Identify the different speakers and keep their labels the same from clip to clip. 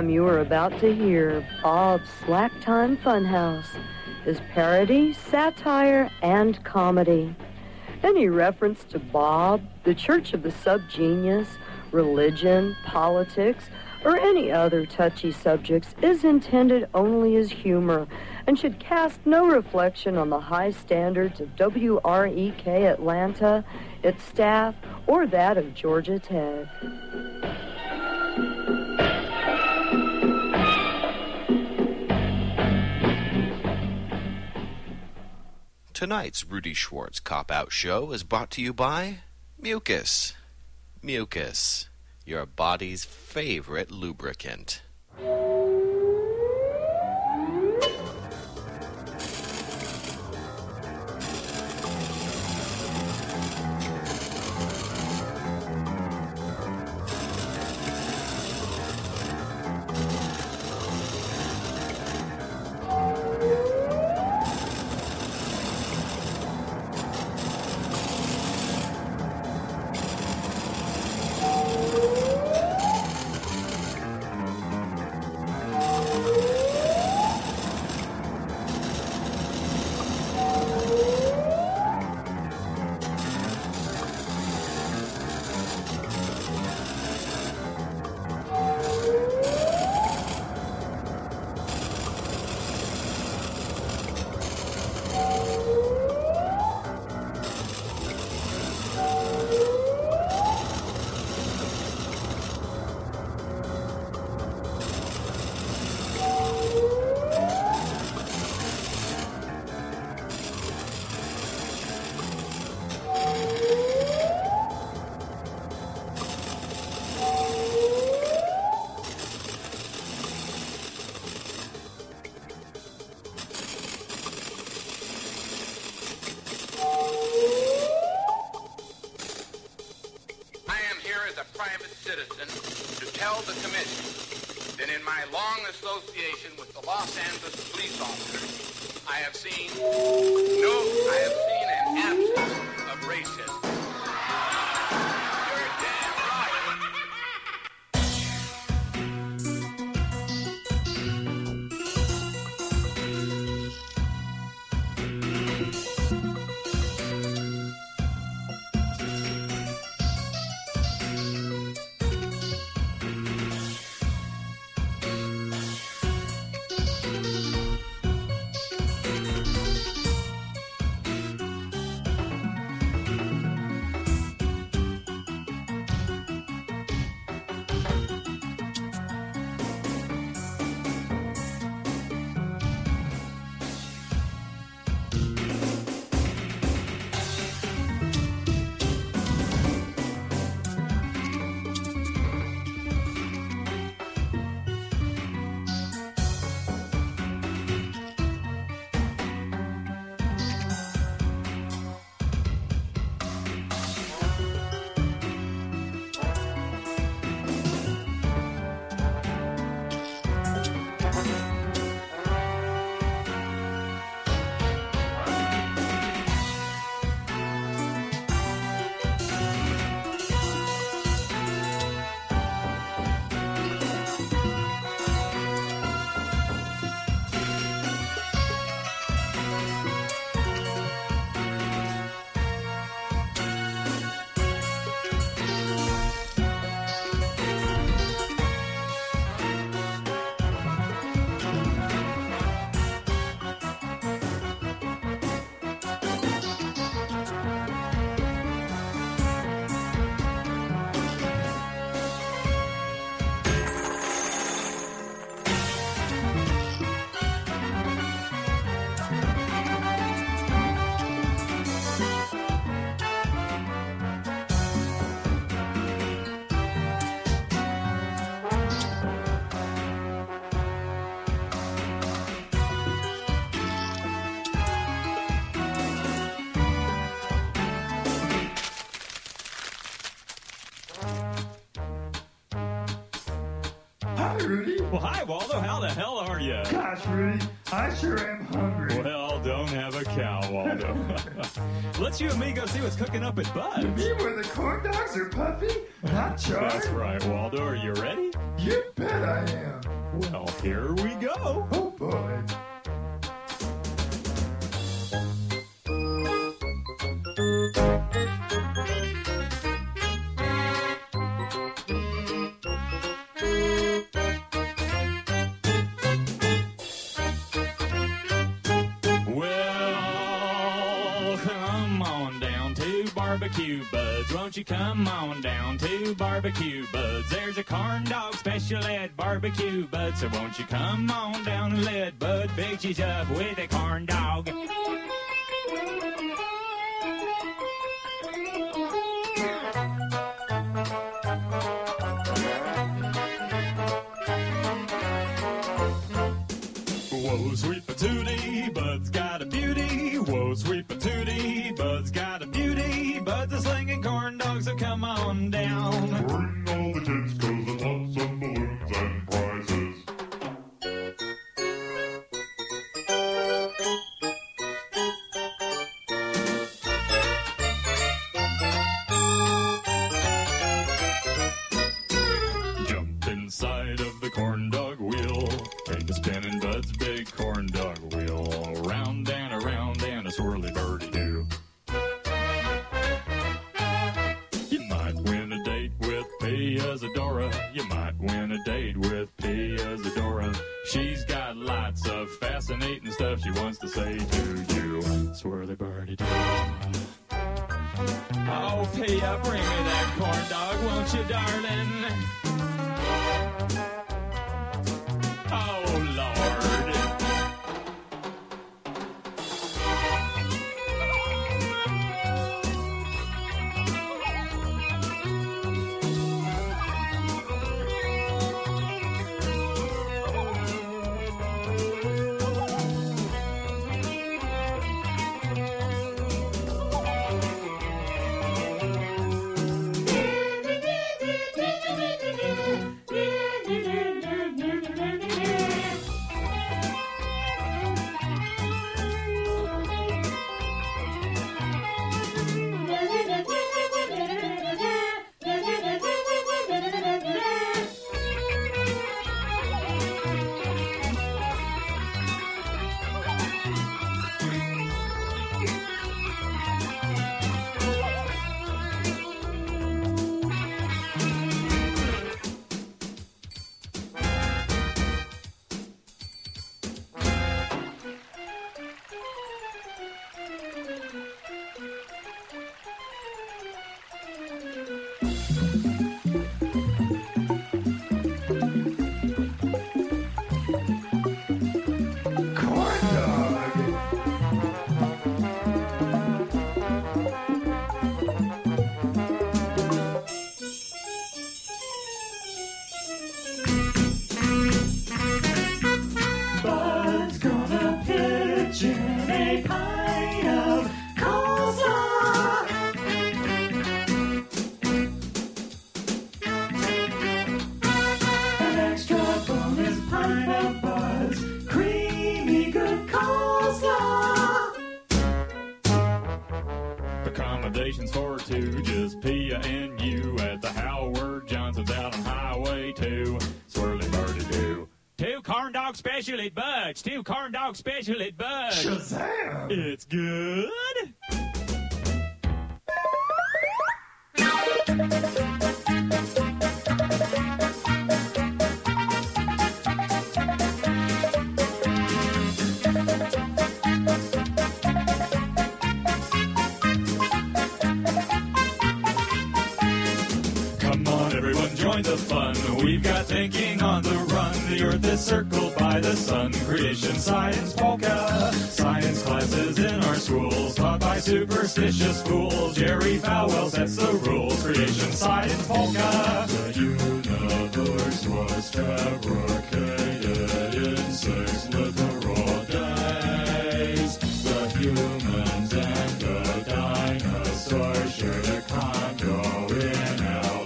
Speaker 1: program you are about to hear, Bob's Slack Time Funhouse, is parody, satire, and comedy. Any reference to Bob, the Church of the Subgenius, religion, politics, or any other touchy subjects is intended only as humor and should cast no reflection on the high standards of WREK Atlanta, its staff, or that of Georgia Tech.
Speaker 2: Tonight's Rudy Schwartz Cop-Out Show is brought to you by Mucus. Mucus, your body's favorite lubricant.
Speaker 3: Rudy.
Speaker 4: Well, hi, Waldo. How the hell are you?
Speaker 3: Gosh, Rudy, I sure am hungry.
Speaker 4: Well, don't have a cow, Waldo. Let's let's you and me go see what's cooking up at Bud's.
Speaker 3: You mean where the corn dogs are puffy? Not charred?
Speaker 4: That's right, Waldo. Are you ready?
Speaker 3: You bet I am.
Speaker 4: Well, here we go.
Speaker 3: Oh, boy.
Speaker 4: Barbecue Buds, won't you come on down to Barbecue Buds? There's a corn dog special at Barbecue Buds, so won't you come on down and let Bud fix you up with a corn dog? Whoa, sweet patootie, Bud's got a beauty. Whoa, sweet patootie, Bud's got a beauty. Bud's a slinging corn dog, so come on down.
Speaker 3: Bring all the kids, 'cause I want some balloons and prizes.
Speaker 4: Jump inside of the corn dog wheel. Take a spin in Bud's big corn dog wheel. Around and a swirly birdie do. You might win a date with Pia Zadora. You might win a date with Pia Zadora. She's got lots of fascinating stuff she wants to say to you. Swirly birdie do. Oh, Pia, bring me that corn dog, won't you, darling? Oh, Lord. Accommodations for two, just Pia and you at the Howard Johnson's out on Highway 2. Swirly birdie do. 2 corn dog special at Bud's. 2 corn dog special at Bud's.
Speaker 3: Shazam!
Speaker 4: It's good. Join the fun. We've got thinking on the run. The earth is circled by the sun. Creation science polka. Science classes in our schools taught by superstitious fools. Jerry Falwell sets the rules. Creation science polka. The universe was fabricated in 6 literal days. The humans and the dinosaurs shared a condo in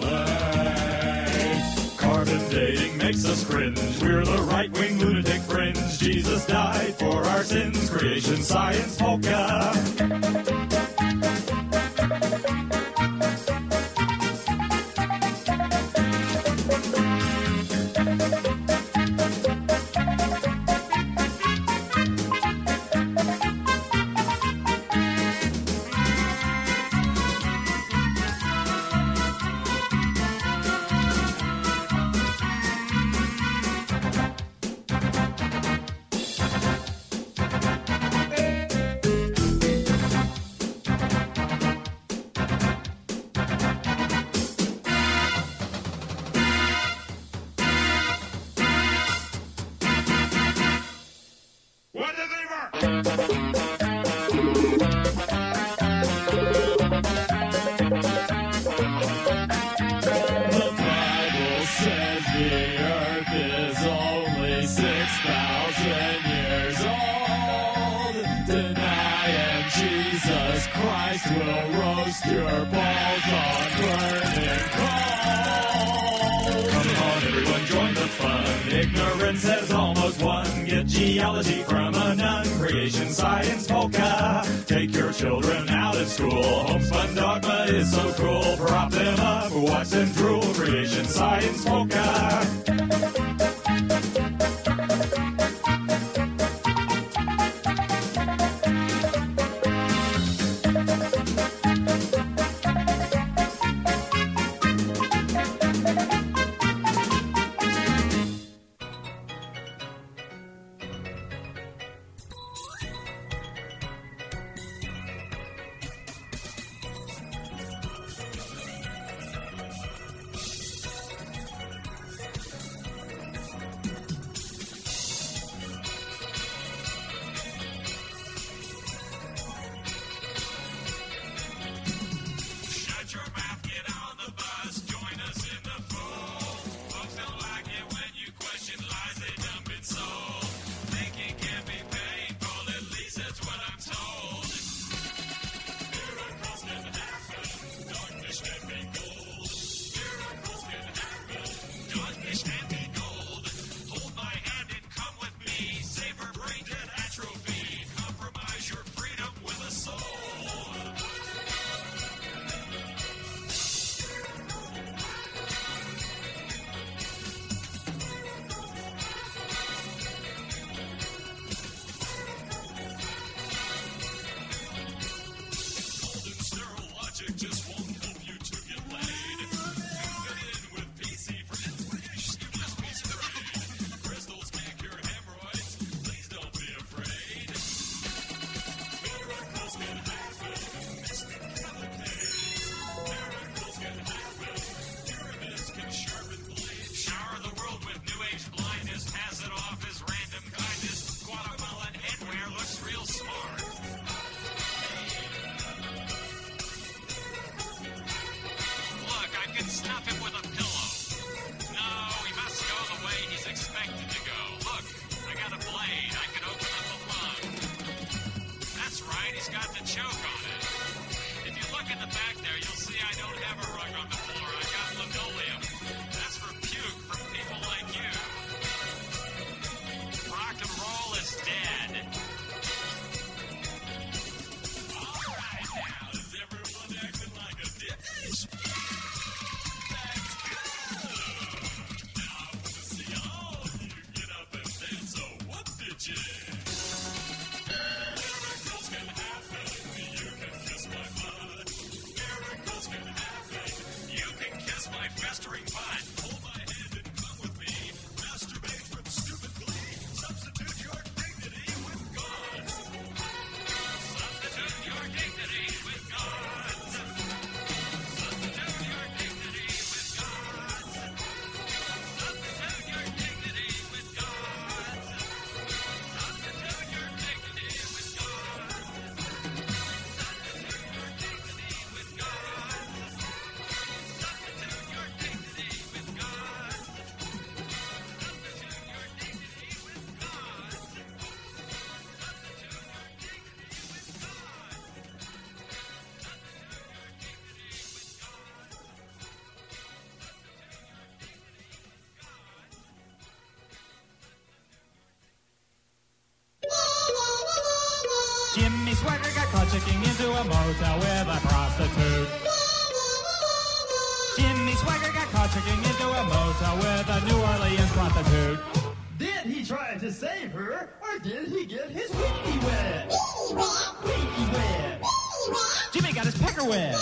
Speaker 4: dating makes us cringe. We're the right-wing lunatic fringe. Jesus died for our sins. Creation science polka. Will roast your balls on burning coals. Come on, everyone, join the fun. Ignorance has almost won. Get geology from a nun. Creation science polka. Take your children out at school. Homespun dogma is so cruel. Prop them up, watch them drool. Creation science polka.
Speaker 5: Jimmy Swagger got caught checking into a motel with a prostitute. Jimmy Swagger got caught checking into a motel with a New Orleans prostitute.
Speaker 6: Did he try to save her, or did he get his weenie wet? Weenie wet.
Speaker 5: Jimmy got his pecker wet.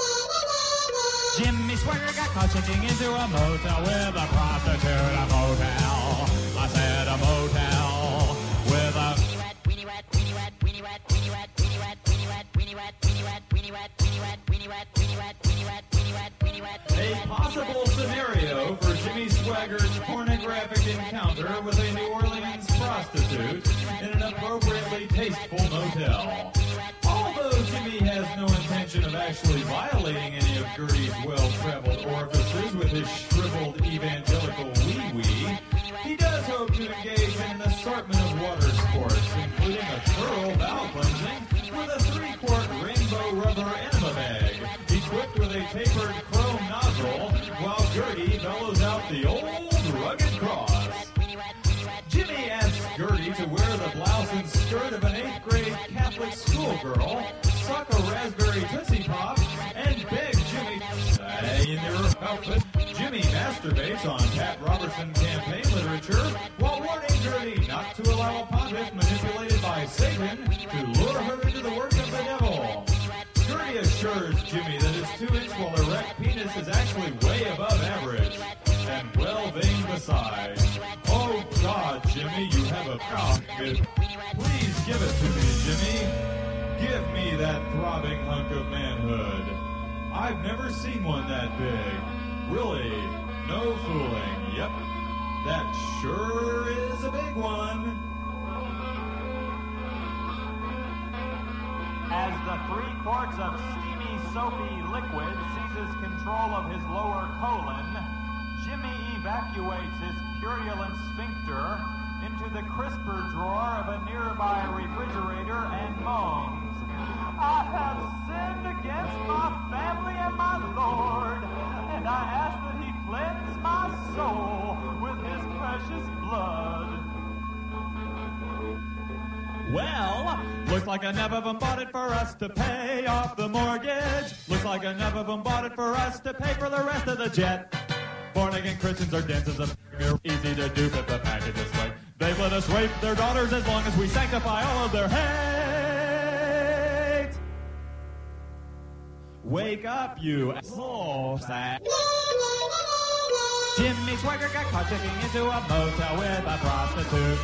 Speaker 5: Jimmy Swagger got caught checking into a motel with a prostitute. A motel. I said a motel with a
Speaker 7: weenie wet, weenie wet, weenie wet, weenie wet, weenie wet, weenie wet, weenie wet, weenie wet, weenie wet, weenie wet, weenie wet, weenie wet, weenie wet, weenie wet, weenie wet, weenie wet.
Speaker 4: A possible scenario for Jimmy Swagger's pornographic encounter with a New Orleans prostitute in an appropriately tasteful faithful motel. Although Jimmy has no intention of actually violating any of Gertie's well-traveled orifices with his shriveled evangelical wee-wee, he does hope to engage in an assortment of water sports, including a thorough bowel cleansing with a 3-quart rainbow rubber enema bag, equipped with a tapered chrome nozzle, while Gertie bellows out the old rugged cross. Jimmy asks Gertie to wear the blouse and skirt of an 8th grade Catholic schoolgirl, suck a raspberry Tootsie Pop, and beg Jimmy to stay in their outfit. Jimmy masturbates on Pat Robertson campaign literature while warning Gertie not to allow a pontiff manipulated by Satan to lure her into the work of the devil. Gertie assures Jimmy that his 2-inch while erect penis is actually way above average, and well-veined besides. Oh God, Jimmy, you have a good. Please give it to me, Jimmy. Give me that throbbing hunk of manhood. I've never seen one that big. Really, no fooling. Yep, that sure is a big one.
Speaker 5: As the 3 quarts of steamy, soapy liquid seizes control of his lower colon, Jimmy evacuates his purulent sphincter into the crisper drawer of a nearby refrigerator and moans, "I have sinned against my family and my Lord, and I ask that he cleanse my soul with his precious blood." Well, looks like enough of them bought it for us to pay off the mortgage. Looks like enough of them bought it for us to pay for the rest of the jet. Born-again Christians are dense as a easy to dupe if the package is slick. They've let us rape their daughters as long as we sanctify all of their hate. Wake up, you soul sack. Jimmy Swagger got caught checking into a motel with a prostitute.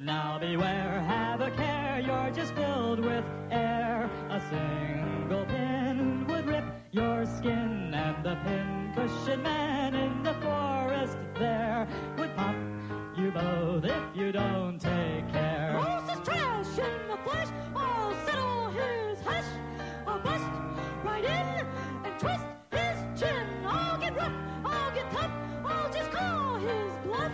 Speaker 8: Now beware, have a care, you're just filled with air. A single pin would rip your skin, and the pin-cushion man in the forest there would pop you both if you don't take care.
Speaker 9: Moses trash in the flesh, I'll settle his hash. I'll bust right in and twist his chin. I'll get rough, I'll get tough, I'll just call his bluff.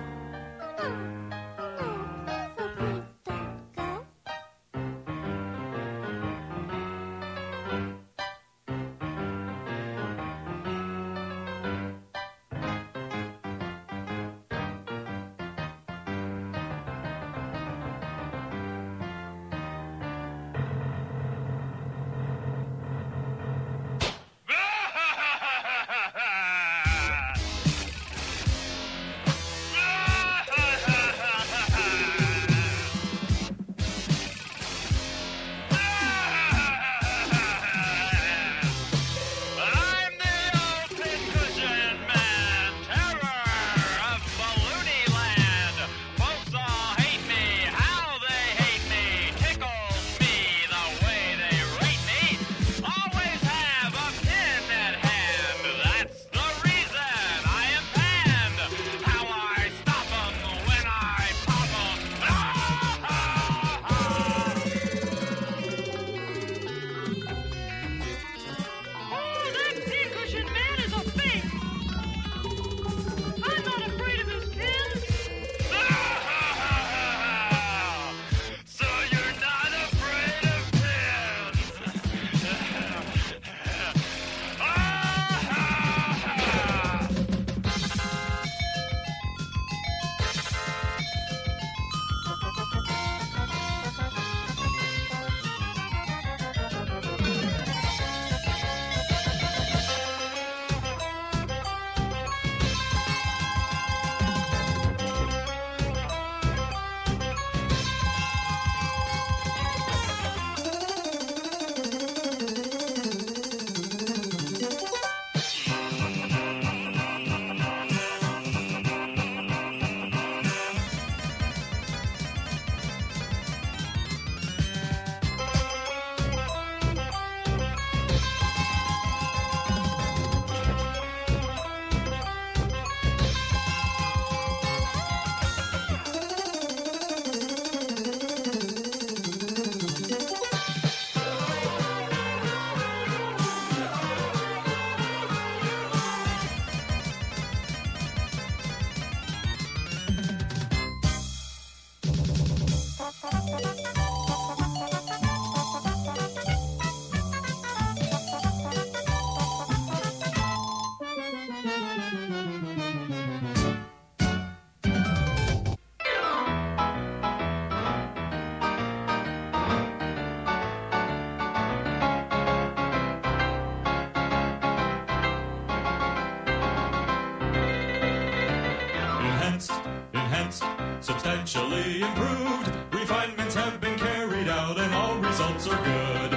Speaker 4: Substantially improved, refinements have been carried out and all results are good.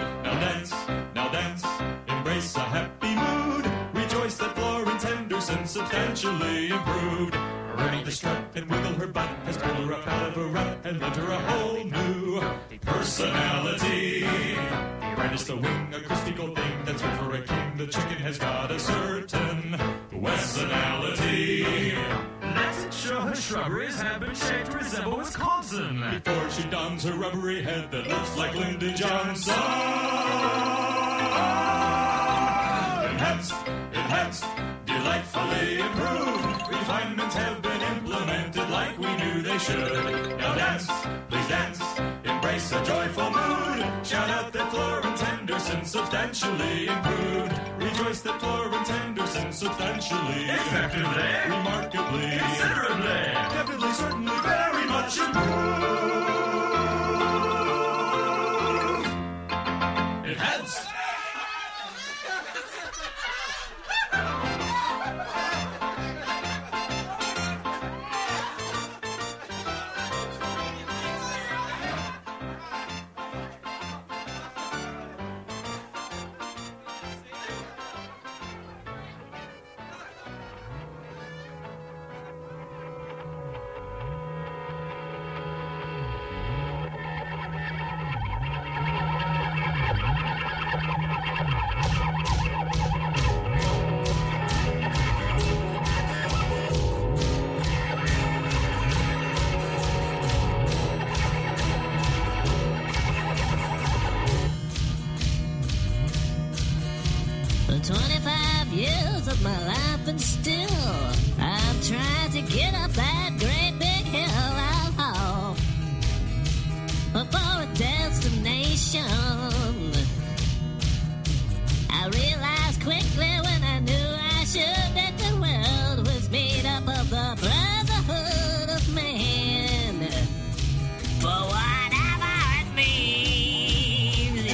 Speaker 4: Now dance, embrace a happy mood. Rejoice that Florence Henderson substantially improved. Learning to strut and wiggle her butt has pulled her up out of a rut and lent her a whole new personality. Right as the wing, a crispy gold thing that's fit for a king. The chicken has got a certain Wessonality.
Speaker 6: Let's show her shrubberies have been shaped to resemble Wisconsin.
Speaker 4: Before she dons her rubbery head that looks like Lyndon Johnson. Enhanced, delightfully improved. Refinements have been implemented like we knew they should. Now dance, please dance, embrace a joyful mood. Shout out that Florence Henderson substantially improved. Rejoice that Florence Henderson substantially,
Speaker 6: effectively,
Speaker 4: remarkably,
Speaker 6: considerably,
Speaker 4: definitely, certainly, very much improved. Enhanced.
Speaker 10: 25 years of my life, and still I'm trying to get up that great big hill for a destination. I realized quickly when I knew I should that the world was made up of the brotherhood of man. For whatever it means,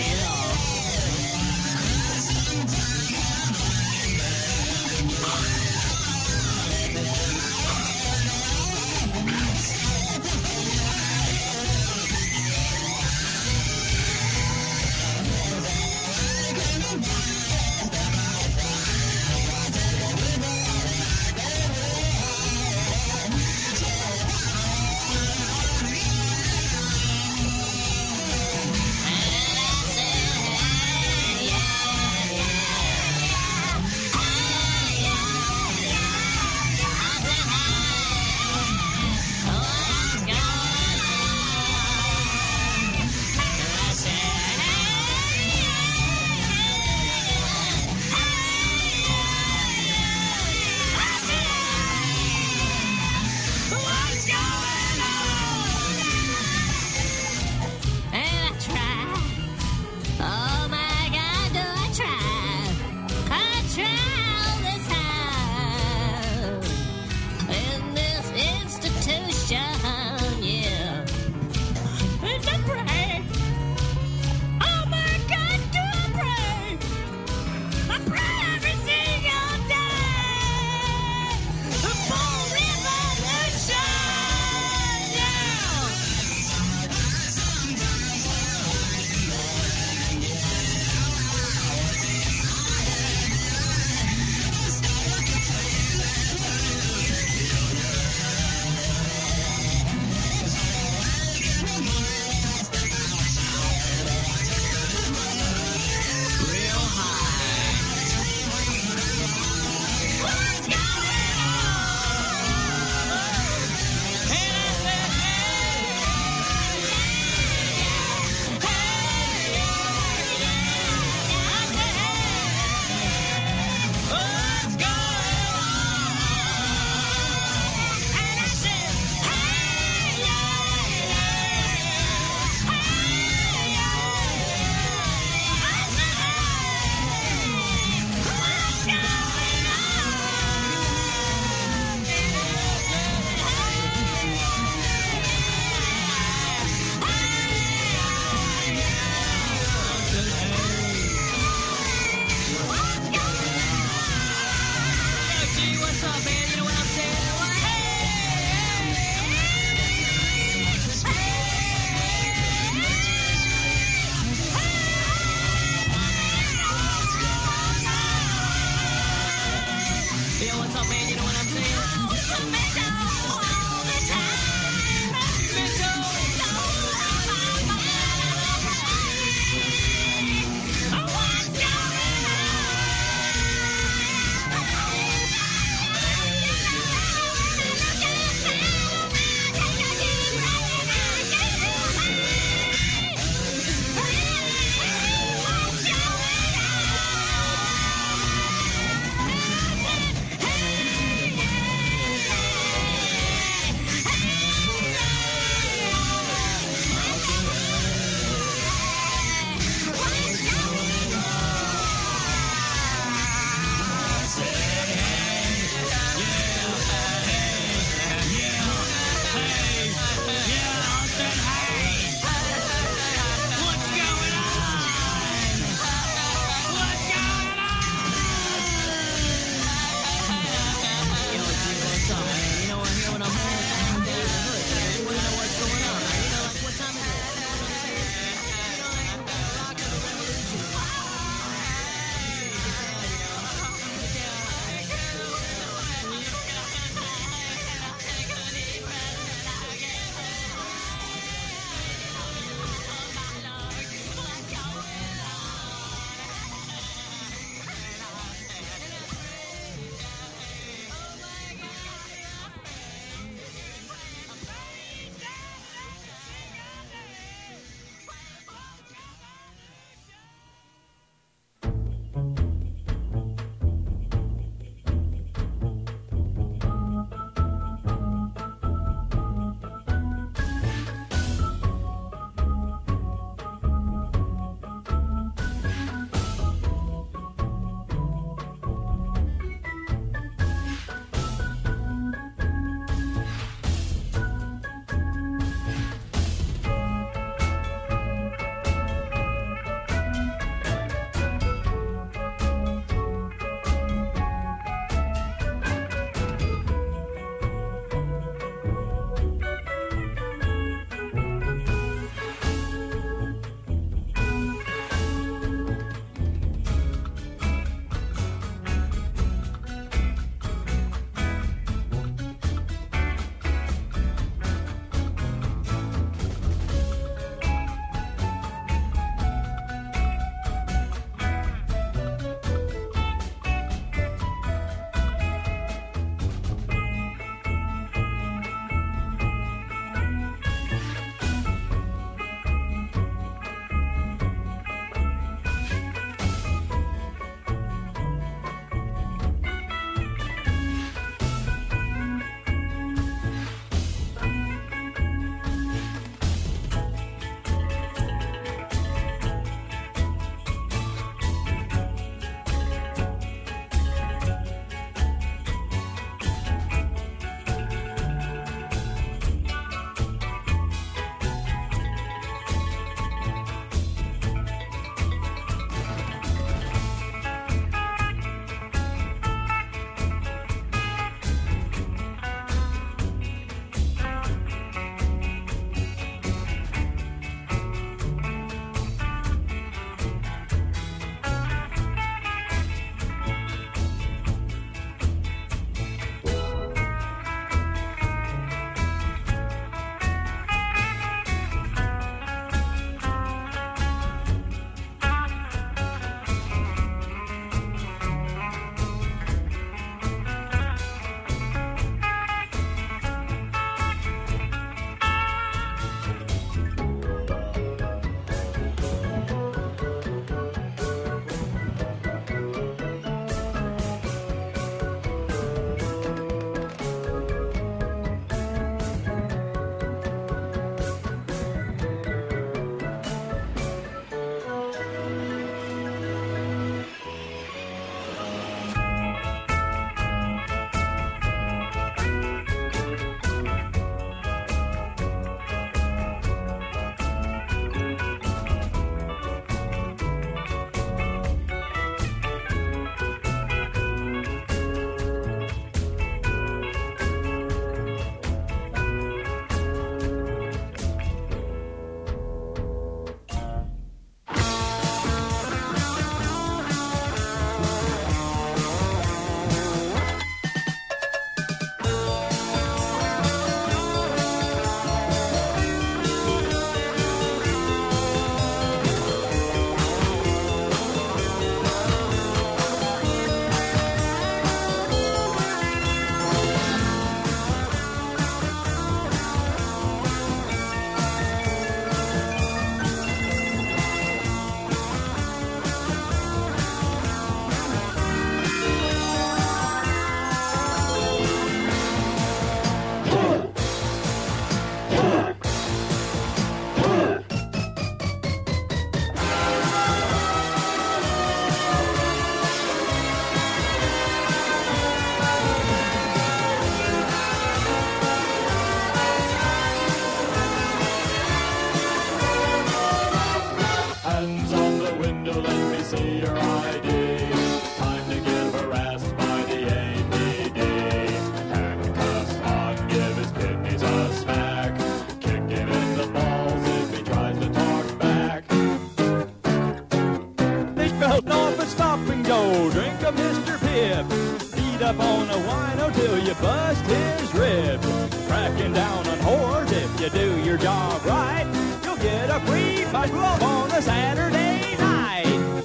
Speaker 8: So drink a Mr. Pibb. Feed up on a wino till you bust his ribs. Cracking down on whores if you do your job right. You'll get a free butt glove on a Saturday night.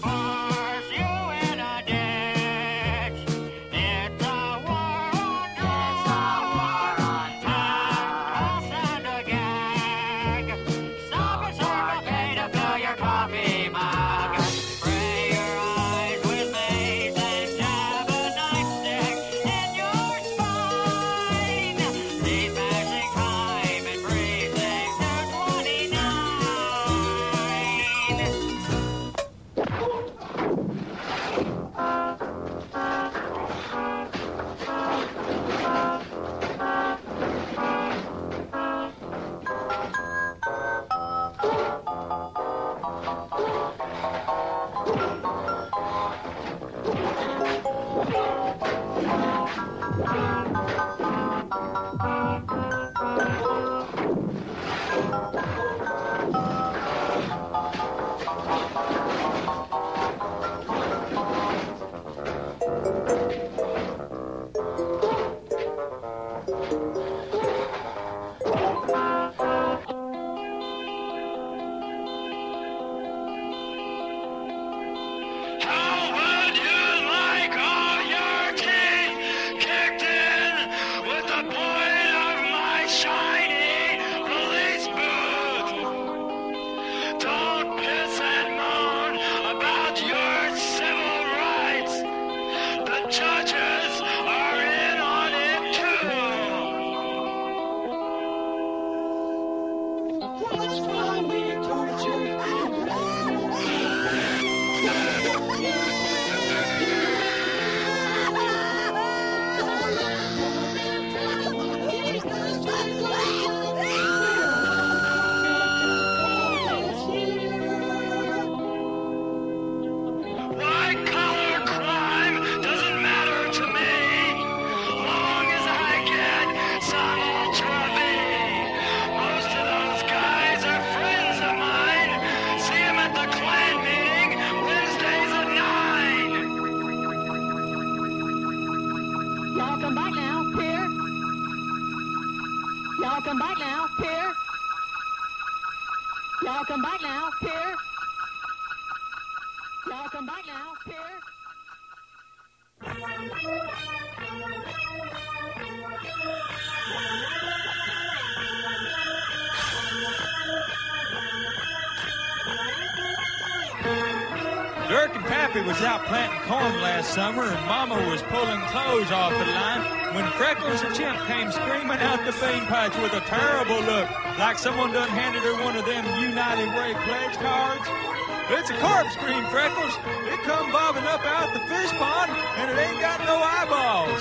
Speaker 4: Dirk and Pappy was out planting corn last summer, and Mama was pulling clothes off the line when Freckles the chimp came screaming out the bean patch with a terrible look, like someone done handed her one of them United Way pledge cards. "It's a corpse," screamed Freckles. "It come bobbing up out the fish pond, and it ain't got no eyeballs."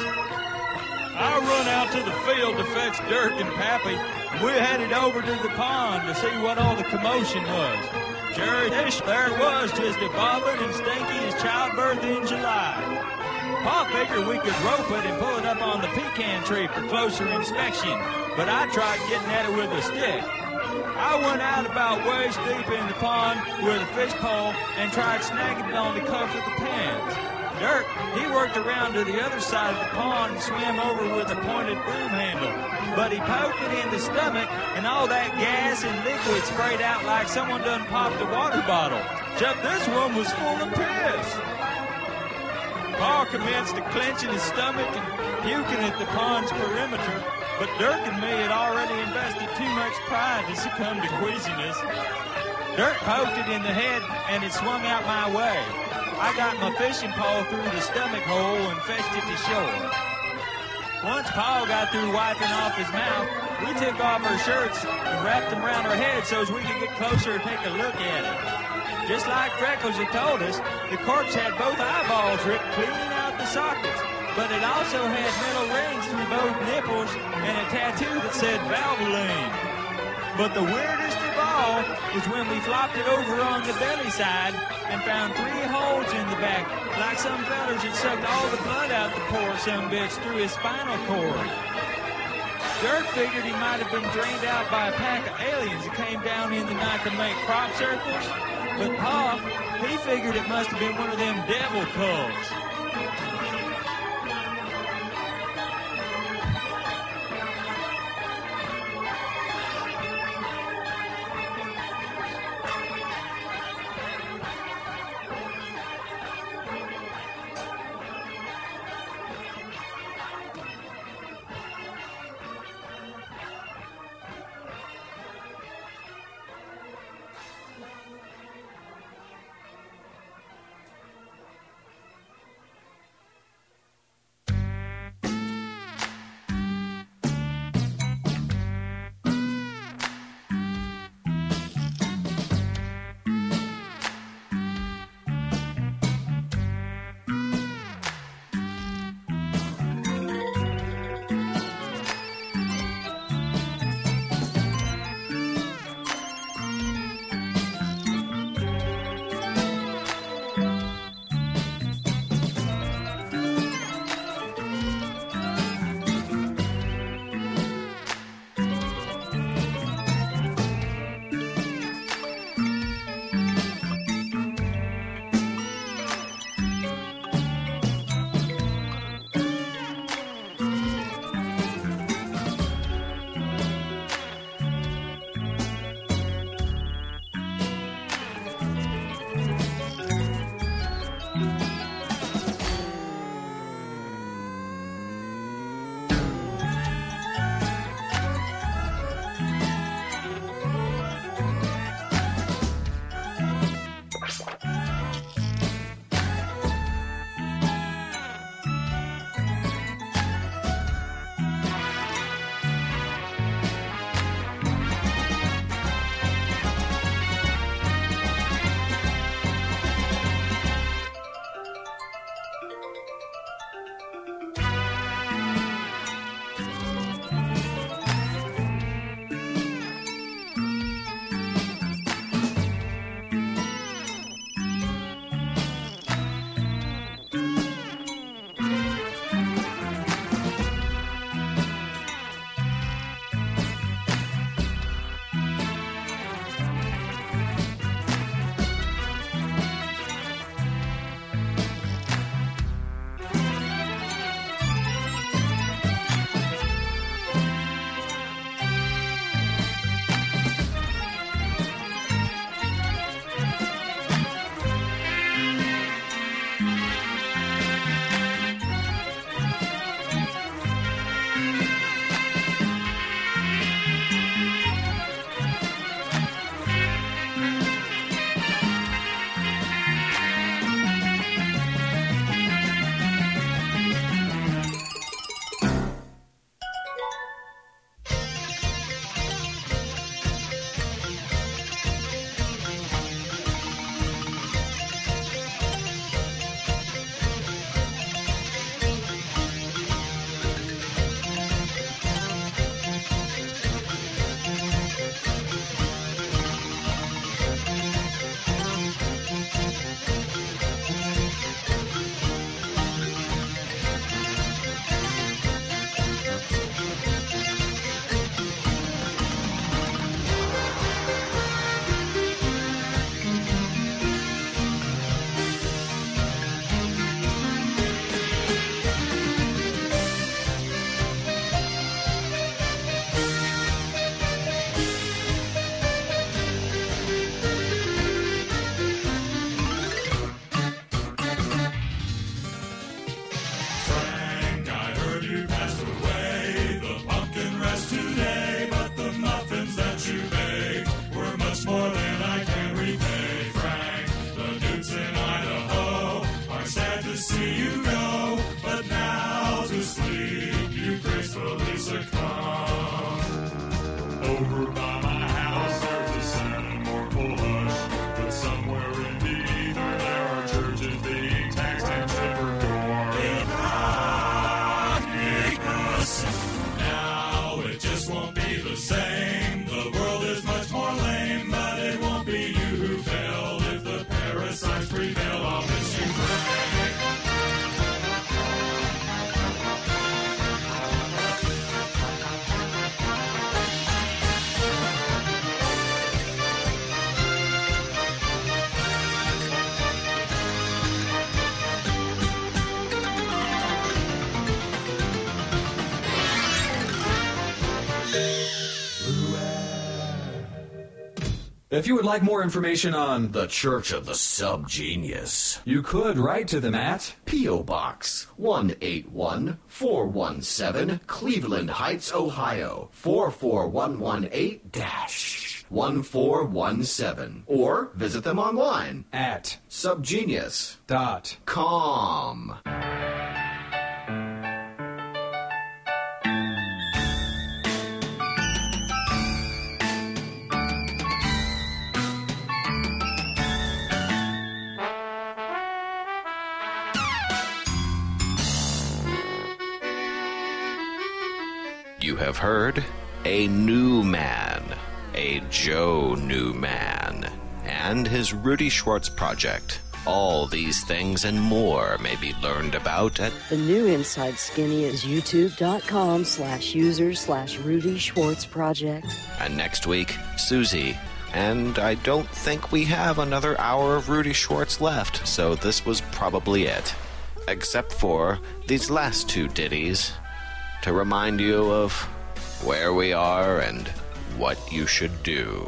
Speaker 4: I run out to the field to fetch Dirk and Pappy, and we headed over to the pond to see what all the commotion was. Sure, there it was, just as bobbing and stinky as childbirth in July. Pa figured we could rope it and pull it up on the pecan tree for closer inspection, but I tried getting at it with a stick. I went out about waist deep in the pond with a fish pole and tried snagging it on the cuff of the pants. Dirk, he worked around to the other side of the pond and swam over with a pointed broom handle. But he poked it in the stomach, and all that gas and liquid sprayed out like someone done popped a water bottle. Except this one was full of piss. Pa commenced to clenching his stomach and puking at the pond's perimeter, but Dirk and me had already invested too much pride to succumb to queasiness. Dirk poked it in the head, and it swung out my way. I got my fishing pole through the stomach hole and fetched it to shore. Once Pa got through wiping off his mouth, we took off our shirts and wrapped them around our heads so as we could get closer and take a look at it. Just like Freckles had told us, the corpse had both eyeballs ripped clean out the sockets, but it also had metal rings through both nipples and a tattoo that said Valvoline. But the weirdest of all was when we flopped it over on the belly side and found 3 holes in the back, like some fellers had sucked all the blood out the poor sumbitch through his spinal cord. Dirk figured he might have been drained out by a pack of aliens that came down in the night to make crop circles, but Pa, he figured it must have been one of them devil cults.
Speaker 11: If you would like more information on
Speaker 12: the Church of the Subgenius,
Speaker 11: you could write to them at
Speaker 12: P.O. Box 181417, Cleveland Heights, Ohio 44118-1417, or visit them online
Speaker 11: at
Speaker 12: subgenius.com.
Speaker 2: You have heard a new man, a Joe Newman, and his Rudy Schwartz project. All these things and more may be learned about at...
Speaker 1: The new Inside Skinny is youtube.com/users/Rudy Schwartz project.
Speaker 2: And next week, Susie. And I don't think we have another hour of Rudy Schwartz left, so this was probably it. Except for these last two ditties, to remind you of where we are and what you should do.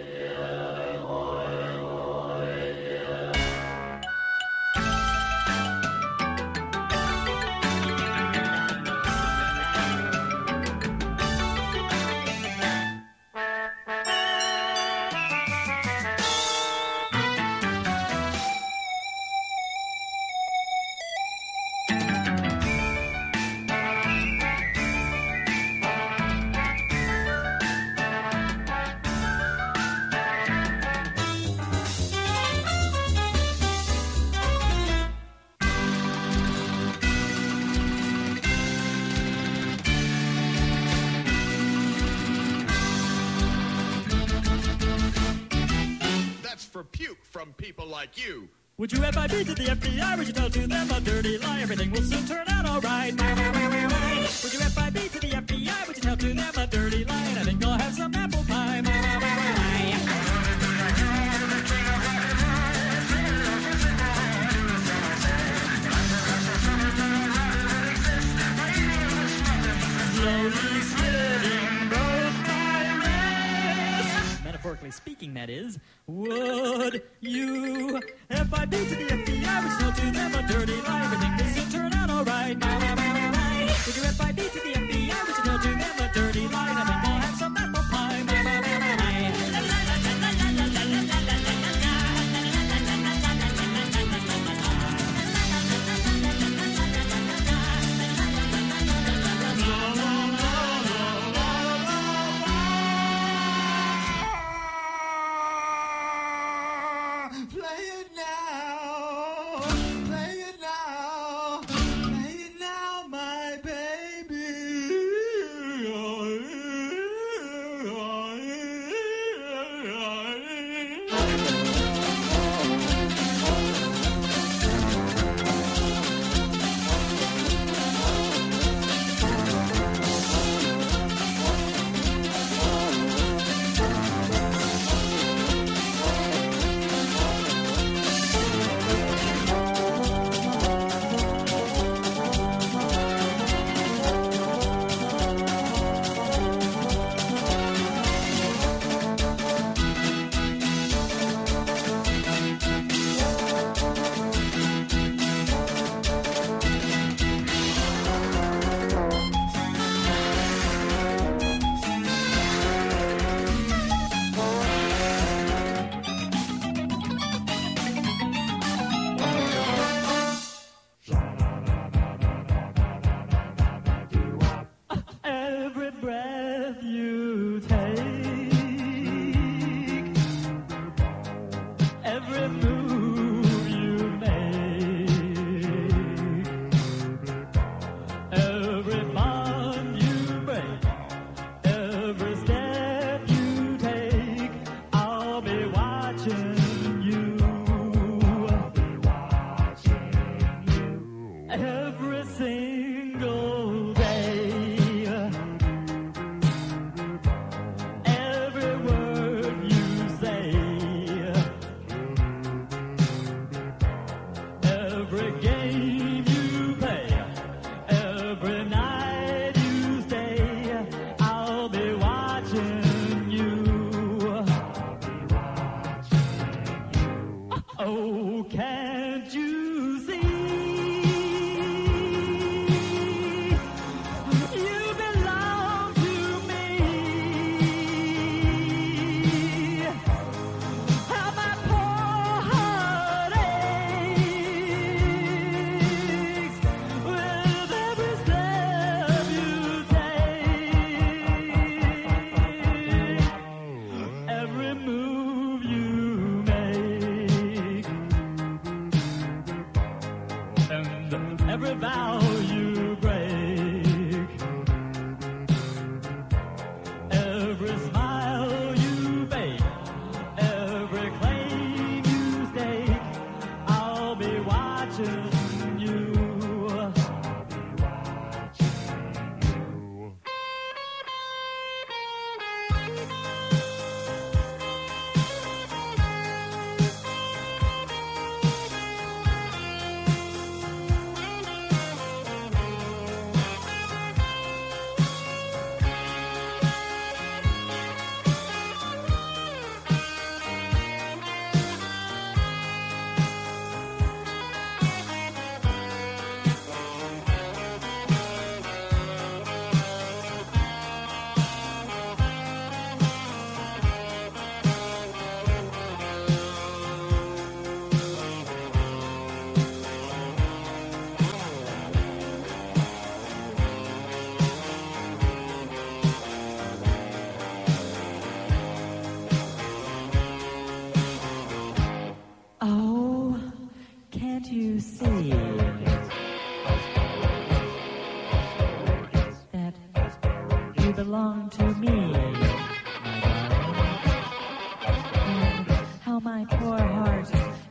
Speaker 3: You.
Speaker 8: Would you FIB to the FBI? Would you tell to them a dirty lie? Everything will soon turn out all right. Would you FIB to the FBI? Would you tell to them a dirty lie? And I think they'll have some apple pie. Slowly slitting both my wrists. Metaphorically speaking, that is. Would you FIB to the FBI? Would you tell to them a dirty lie? Everything will soon turn out all right. Would you FIB to the FBI? Would you tell to them a dirty lie? And I think they'll have some apple pie.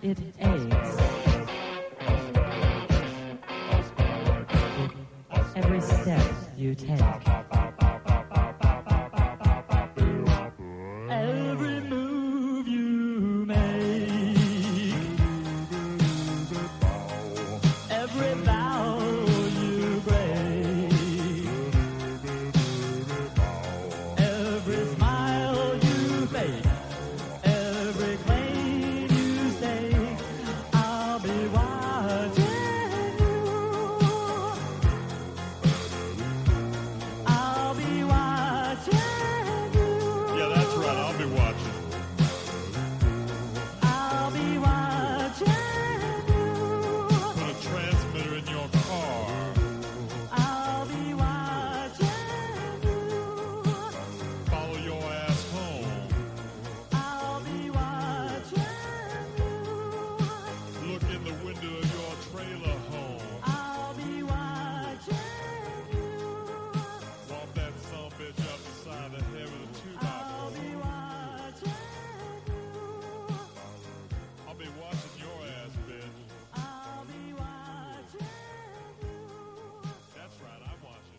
Speaker 8: it aches. Every step you take. Every move you make. Every vow you break. Every smile you make. Every claim you stake. I'll be watching you. I'll be watching you.
Speaker 3: Yeah, that's right. I'll be watching.
Speaker 8: I'll be watching you.
Speaker 3: Put a transmitter in your car.
Speaker 8: I'll be watching you.
Speaker 3: Follow your ass home.
Speaker 8: I'll be watching you.
Speaker 3: Look in the window of your trailer home.
Speaker 8: I'll be watching you.
Speaker 3: Walk that sumbitch up the side of the head with a 2x4.
Speaker 8: I'll be watching you.
Speaker 3: I'll be watching your ass, bitch.
Speaker 8: I'll be watching you.
Speaker 3: That's right, I'm watching.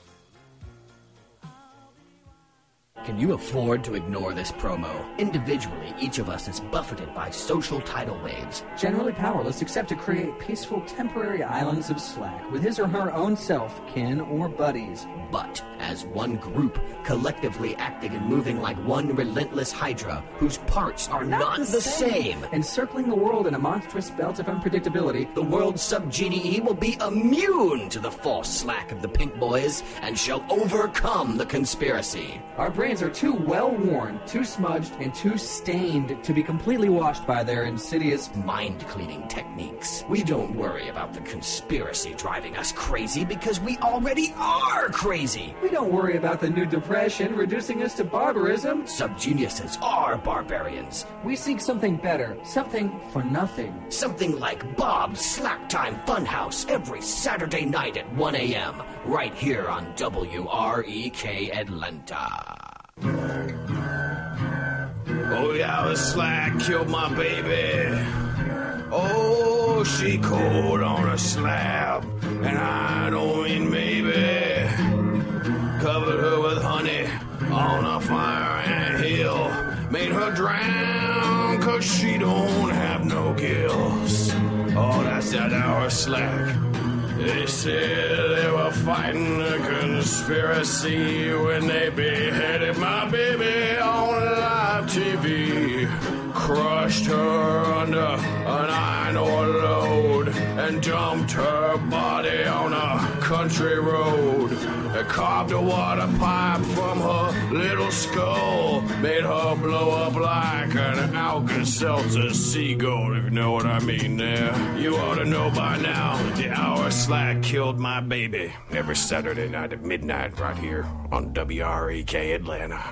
Speaker 12: Can you afford to ignore this promo? Individually, each of us is buffeted by social tidal waves.
Speaker 11: Generally powerless except to create peaceful temporary islands of slack with his or her own self, kin, or buddies.
Speaker 12: But, as one group, collectively acting and moving like one relentless hydra, whose parts are not the same.
Speaker 11: Encircling the world in a monstrous belt of unpredictability,
Speaker 12: The world's sub-GDE will be immune to the false slack of the Pink Boys and shall overcome the conspiracy.
Speaker 11: our brains are too well-worn, too smudged, and too stained to be completely washed by their insidious
Speaker 12: mind-cleaning techniques. We don't worry about the conspiracy driving us crazy because we already are crazy.
Speaker 11: We don't worry about the new depression reducing us to barbarism.
Speaker 12: Subgeniuses are barbarians.
Speaker 11: We seek something better, something for nothing.
Speaker 12: Something like Bob's Slack Time Funhouse every Saturday night at 1 a.m. right here on WREK Atlanta.
Speaker 13: Oh yeah, the slack killed my baby. Oh, she cold on a slab, and I don't mean maybe. Covered her with honey on a fire ant hill. Made her drown, 'cause she don't have no gills. Oh, that's that hour slack. They said they were fighting a conspiracy when they beheaded my baby on live TV. Crushed her under an iron ore load and dumped her body on a country road. They carved a water pipe from her little skull, made her blow up like an Alka-Seltzer seagull, if you know what I mean there. You ought to know by now that the hour slack killed my baby every Saturday night at midnight right here on WREK Atlanta.